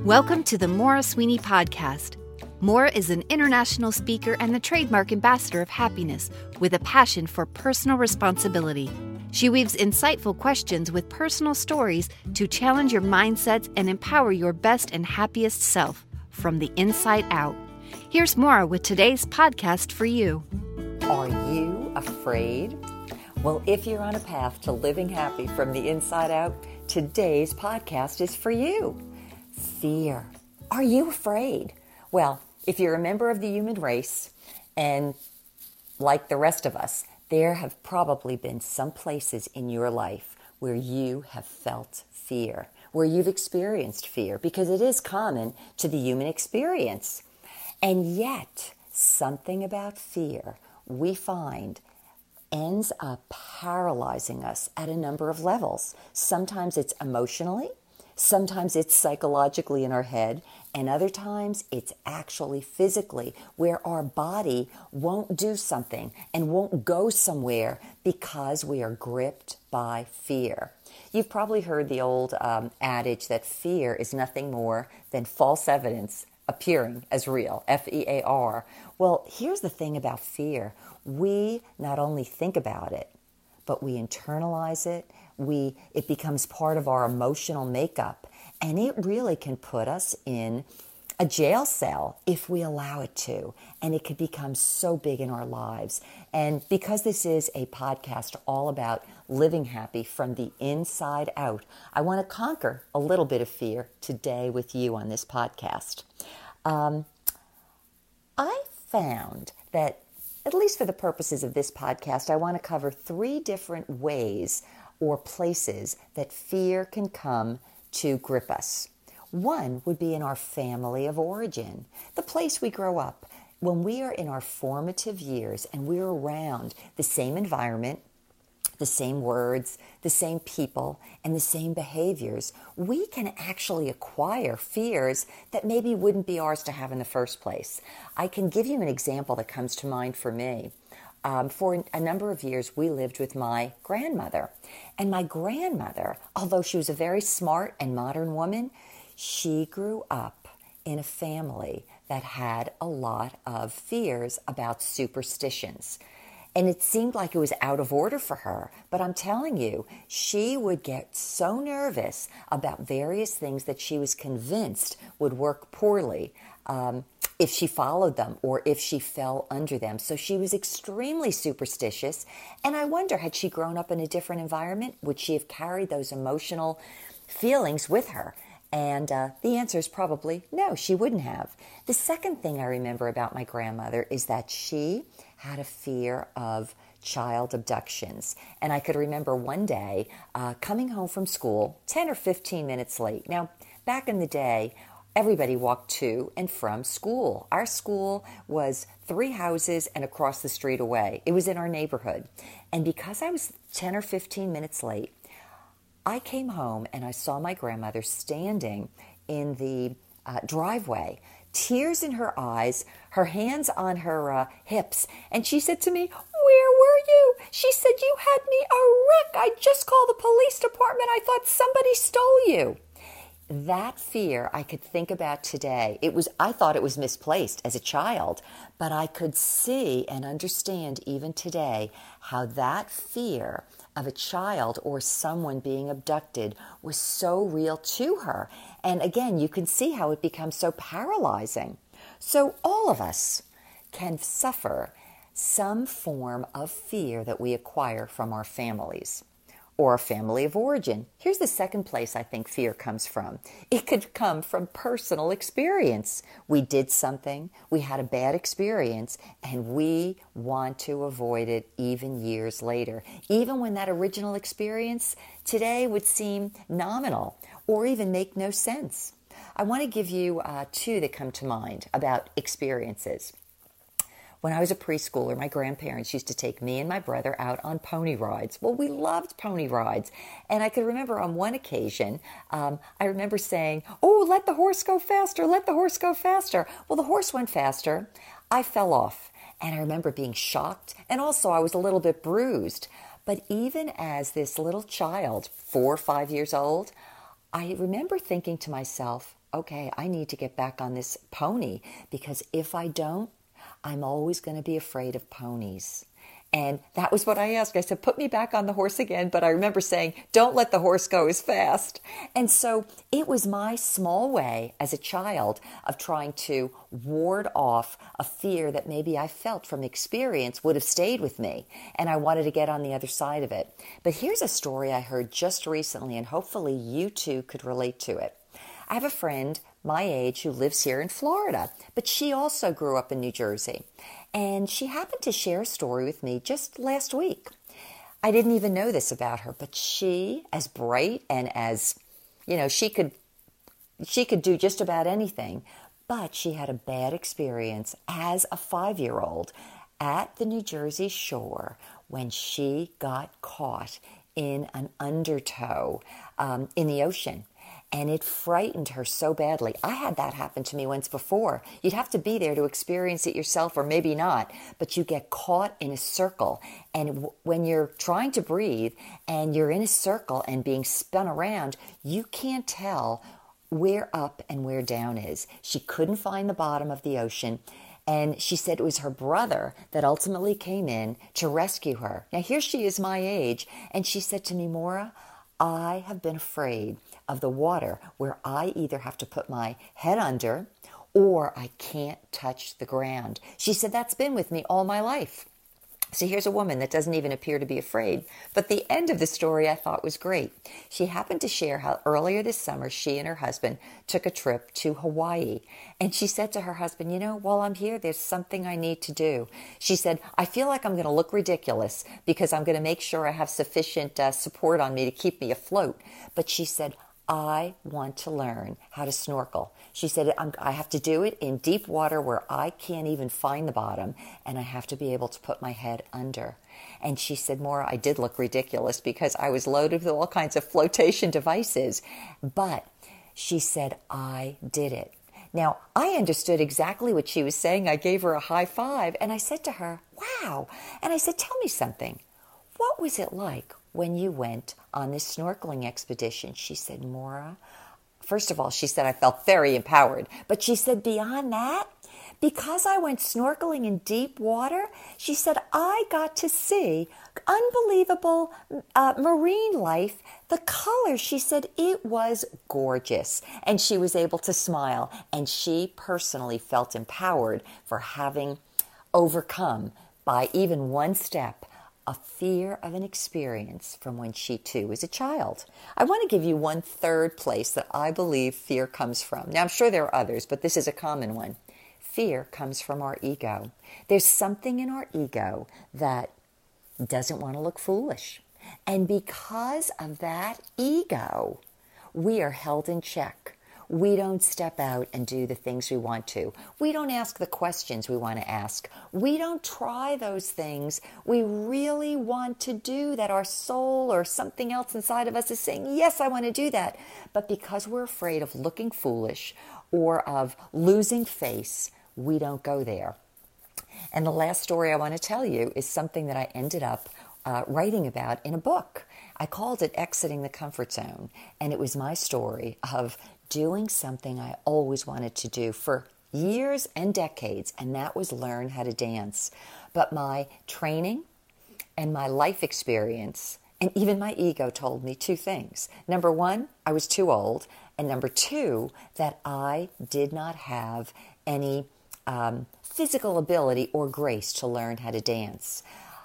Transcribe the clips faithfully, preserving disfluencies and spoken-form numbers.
Welcome to the Maura Sweeney Podcast. Maura is an international speaker and the trademark ambassador of happiness with a passion for personal responsibility. She weaves insightful questions with personal stories to challenge your mindsets and empower your best and happiest self from the inside out. Here's Maura with today's podcast for you. Are you afraid? Well, if you're on a path to living happy from the inside out, today's podcast is for you. Fear. Are you afraid? Well, if you're a member of the human race, and like the rest of us, there have probably been some places in your life where you have felt fear, where you've experienced fear, because it is common to the human experience. And yet, something about fear we find ends up paralyzing us at a number of levels. Sometimes it's emotionally, sometimes it's psychologically in our head, and other times it's actually physically, where our body won't do something and won't go somewhere because we are gripped by fear. You've probably heard the old um, adage that fear is nothing more than false evidence appearing as real, F E A R. Well, here's the thing about fear. We not only think about it, but we internalize it. We it becomes part of our emotional makeup, and it really can put us in a jail cell if we allow it to, and it could become so big in our lives. And because this is a podcast all about living happy from the inside out, I want to conquer a little bit of fear today with you on this podcast. Um, I found that, at least for the purposes of this podcast, I want to cover three different ways or places that fear can come to grip us. One would be in our family of origin, the place we grow up. When we are in our formative years and we're around the same environment, the same words, the same people, and the same behaviors, we can actually acquire fears that maybe wouldn't be ours to have in the first place. I can give you an example that comes to mind for me. Um, for a number of years, we lived with my grandmother. And my grandmother, although she was a very smart and modern woman, she grew up in a family that had a lot of fears about superstitions. And it seemed like it was out of order for her. But I'm telling you, she would get so nervous about various things that she was convinced would work poorly um, if she followed them or if she fell under them. So she was extremely superstitious. And I wonder, had she grown up in a different environment, would she have carried those emotional feelings with her? And uh, the answer is probably no, she wouldn't have. The second thing I remember about my grandmother is that she had a fear of child abductions. And I could remember one day uh, coming home from school ten or fifteen minutes late. Now, back in the day, everybody walked to and from school. Our school was three houses and across the street away. It was in our neighborhood. And because I was ten or fifteen minutes late, I came home and I saw my grandmother standing in the uh, driveway, tears in her eyes, her hands on her uh, hips. And she said to me, "Where were you?" She said, "You had me a wreck. I just called the police department. I thought somebody stole you." That fear I could think about today. It was, I thought it was misplaced as a child, but I could see and understand even today how that fear of a child or someone being abducted was so real to her. And again, you can see how it becomes so paralyzing. So all of us can suffer some form of fear that we acquire from our families or a family of origin. Here's the second place I think fear comes from. It could come from personal experience. We did something, we had a bad experience, and we want to avoid it even years later. Even when that original experience today would seem nominal or even make no sense. I want to give you uh, two that come to mind about experiences. When I was a preschooler, my grandparents used to take me and my brother out on pony rides. Well, we loved pony rides. And I could remember on one occasion, um, I remember saying, "Oh, let the horse go faster, let the horse go faster." Well, the horse went faster. I fell off. And I remember being shocked. And also I was a little bit bruised. But even as this little child, four or five years old, I remember thinking to myself, okay, I need to get back on this pony, because if I don't, I'm always going to be afraid of ponies. And that was what I asked. I said, put me back on the horse again. But I remember saying, don't let the horse go as fast. And so it was my small way as a child of trying to ward off a fear that maybe I felt from experience would have stayed with me. And I wanted to get on the other side of it. But here's a story I heard just recently, and hopefully you too could relate to it. I have a friend my age who lives here in Florida, but she also grew up in New Jersey. And she happened to share a story with me just last week. I didn't even know this about her, but she, as bright and as, you know, she could she could do just about anything, but she had a bad experience as a five-year-old at the New Jersey shore when she got caught in an undertow um, in the ocean. And it frightened her so badly. I had that happen to me once before. You'd have to be there to experience it yourself, or maybe not. But you get caught in a circle. And w- when you're trying to breathe and you're in a circle and being spun around, you can't tell where up and where down is. She couldn't find the bottom of the ocean. And she said it was her brother that ultimately came in to rescue her. Now, here she is my age. And she said to me, Maura, I have been afraid of the water where I either have to put my head under or I can't touch the ground. She said, that's been with me all my life. So here's a woman that doesn't even appear to be afraid. But the end of the story I thought was great. She happened to share how earlier this summer she and her husband took a trip to Hawaii. And she said to her husband, you know, while I'm here, there's something I need to do. She said, I feel like I'm going to look ridiculous because I'm going to make sure I have sufficient uh, support on me to keep me afloat. But she said, I want to learn how to snorkel. She said, I'm, I have to do it in deep water where I can't even find the bottom, and I have to be able to put my head under. And she said, Maura, I did look ridiculous because I was loaded with all kinds of flotation devices. But she said, I did it. Now, I understood exactly what she was saying. I gave her a high five, and I said to her, wow. And I said, tell me something. What was it like when you went on this snorkeling expedition? She said, Maura, first of all, she said, I felt very empowered. But she said, beyond that, because I went snorkeling in deep water, she said, I got to see unbelievable uh, marine life. The color, she said, it was gorgeous. And she was able to smile. And she personally felt empowered for having overcome by even one step a fear of an experience from when she too was a child. I want to give you one third place that I believe fear comes from. Now, I'm sure there are others, but this is a common one. Fear comes from our ego. There's something in our ego that doesn't want to look foolish. And because of that ego, we are held in check. We don't step out and do the things we want to. We don't ask the questions we want to ask. We don't try those things we really want to do that our soul or something else inside of us is saying, yes, I want to do that. But because we're afraid of looking foolish or of losing face, we don't go there. And the last story I want to tell you is something that I ended up uh, writing about in a book. I called it Exiting the Comfort Zone. And it was my story of doing something I always wanted to do for years and decades, and that was learn how to dance. But my training and my life experience and even my ego told me two things. Number one, I was too old. And number two, that I did not have any um, physical ability or grace to learn how to dance.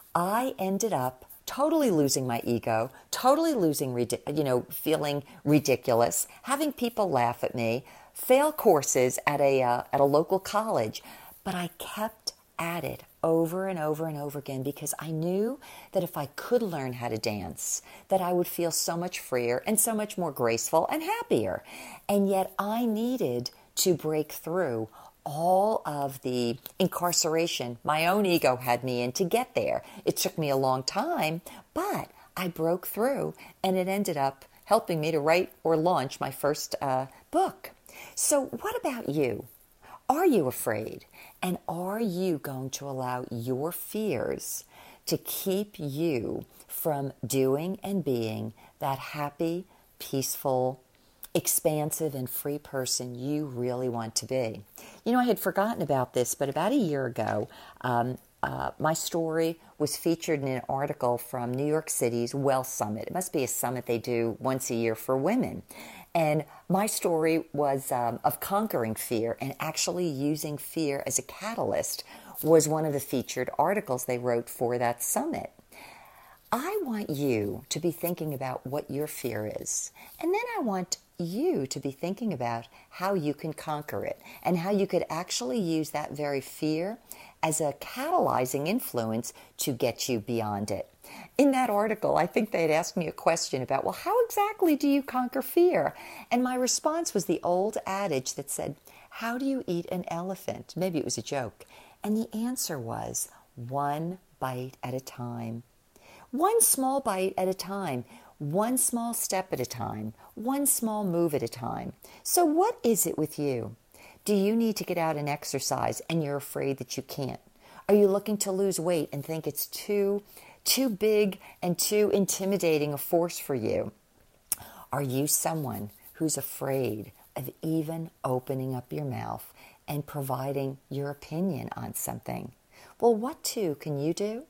I ended up totally losing my ego, totally losing, you know, feeling ridiculous, having people laugh at me, fail courses at a uh, at a local college. But I kept at it over and over and over again because I knew that if I could learn how to dance, that I would feel so much freer and so much more graceful and happier. And yet I needed to break through all of the incarceration my own ego had me in to get there. It took me a long time, but I broke through, and it ended up helping me to write or launch my first uh, book. So what about you? Are you afraid? And are you going to allow your fears to keep you from doing and being that happy, peaceful, expansive and free person you really want to be. You know, I had forgotten about this, but about a year ago, um, uh, my story was featured in an article from New York City's Wealth Summit. It must be a summit they do once a year for women. And my story was um, of conquering fear and actually using fear as a catalyst was one of the featured articles they wrote for that summit. I want you to be thinking about what your fear is. And then I want you to be thinking about how you can conquer it and how you could actually use that very fear as a catalyzing influence to get you beyond it. In that article, I think they had asked me a question about, well, how exactly do you conquer fear? And my response was the old adage that said, how do you eat an elephant? Maybe it was a joke. And the answer was one bite at a time. One small bite at a time. One small step at a time. One small move at a time. So what is it with you? Do you need to get out and exercise and you're afraid that you can't? Are you looking to lose weight and think it's too, too big and too intimidating a force for you? Are you someone who's afraid of even opening up your mouth and providing your opinion on something? Well, what too can you do?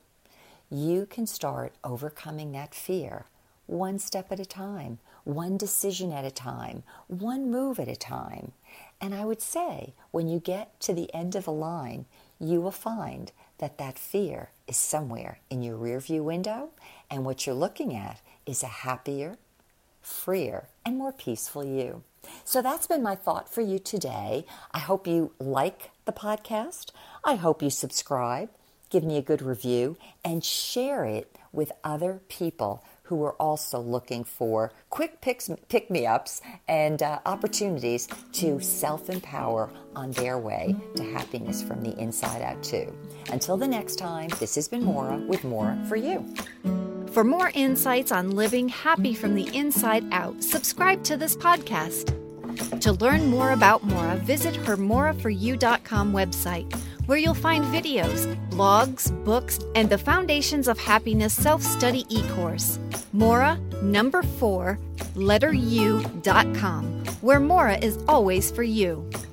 You can start overcoming that fear one step at a time, one decision at a time, one move at a time. And I would say when you get to the end of the line, you will find that that fear is somewhere in your rearview window, and what you're looking at is a happier, freer, and more peaceful you. So that's been my thought for you today. I hope you like the podcast. I hope you subscribe, give me a good review, and share it with other people who are also looking for quick picks, pick-me-ups and uh, opportunities to self-empower on their way to happiness from the inside out too. Until the next time, this has been Maura with Maura for You. For more insights on living happy from the inside out, subscribe to this podcast. To learn more about Maura, visit her Maura for you dot com website, where you'll find videos, blogs, books, and the Foundations of Happiness self-study e-course. Maura, number four, letter U dot com, where Maura is always for you.